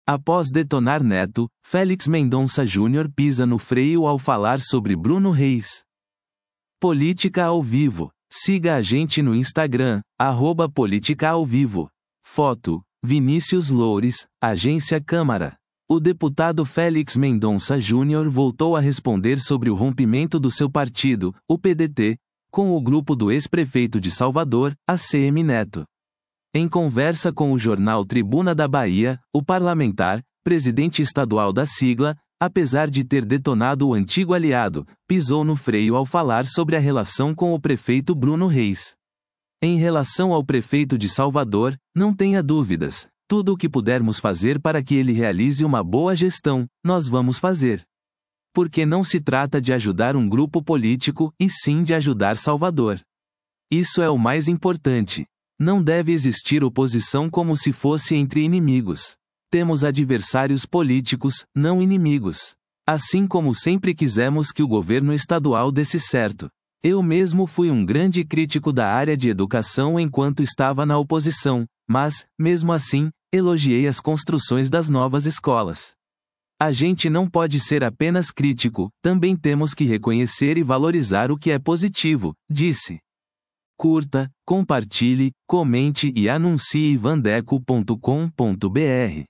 Após detonar Neto, Félix Mendonça Júnior pisa no freio ao falar sobre Bruno Reis. Política ao vivo. Siga a gente no Instagram, @política-ao-vivo. Foto: Vinícius Loures, Agência Câmara. O deputado Félix Mendonça Júnior voltou a responder sobre o rompimento do seu partido, o PDT, com o grupo do ex-prefeito de Salvador, ACM Neto. Em conversa com o jornal Tribuna da Bahia, o parlamentar, presidente estadual da sigla, apesar de ter detonado o antigo aliado, pisou no freio ao falar sobre a relação com o prefeito Bruno Reis. Em relação ao prefeito de Salvador, não tenha dúvidas, tudo o que pudermos fazer para que ele realize uma boa gestão, nós vamos fazer. Porque não se trata de ajudar um grupo político, e sim de ajudar Salvador. Isso é o mais importante. Não deve existir oposição como se fosse entre inimigos. Temos adversários políticos, não inimigos. Assim como sempre quisemos que o governo estadual desse certo. Eu mesmo fui um grande crítico da área de educação enquanto estava na oposição, mas, mesmo assim, elogiei as construções das novas escolas. A gente não pode ser apenas crítico, também temos que reconhecer e valorizar o que é positivo, disse. Curta, compartilhe, comente e anuncie vandeco.com.br.